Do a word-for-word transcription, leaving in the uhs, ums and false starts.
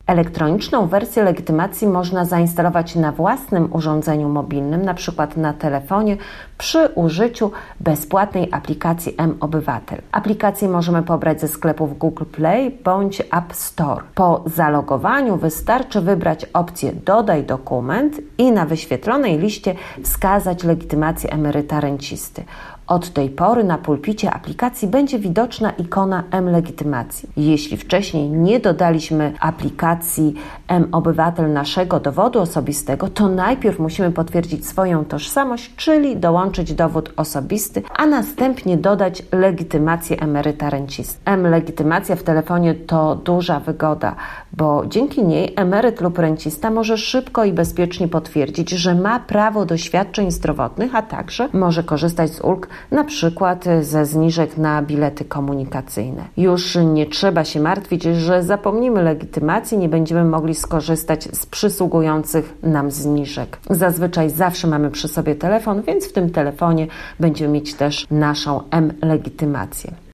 Elektroniczną wersję legitymacji można zainstalować na własnym urządzeniu mobilnym, na przykład na telefonie, przy użyciu bezpłatnej aplikacji mObywatel. Aplikację możemy pobrać ze sklepów Google Play bądź App Store. Po zalogowaniu wystarczy wybrać opcję Dodaj dokument i na wyświetlonej liście wskazać legitymację emeryta rencisty. Od tej pory na pulpicie aplikacji będzie widoczna ikona mLegitymacji. Jeśli wcześniej nie dodaliśmy aplikacji mObywatel naszego dowodu osobistego, to najpierw musimy potwierdzić swoją tożsamość, czyli dołączyć dowód osobisty, a następnie dodać legitymację emeryta rencisty. mLegitymacja w telefonie to duża wygoda, bo dzięki niej emeryt lub rencista może szybko i bezpiecznie potwierdzić, że ma prawo do świadczeń zdrowotnych, a także może korzystać z ulg, na przykład ze zniżek na bilety komunikacyjne. Już nie trzeba się martwić, że zapomnimy legitymacji, nie będziemy mogli skorzystać z przysługujących nam zniżek. Zazwyczaj zawsze mamy przy sobie telefon, więc w tym telefonie będziemy mieć też naszą mLegitymację.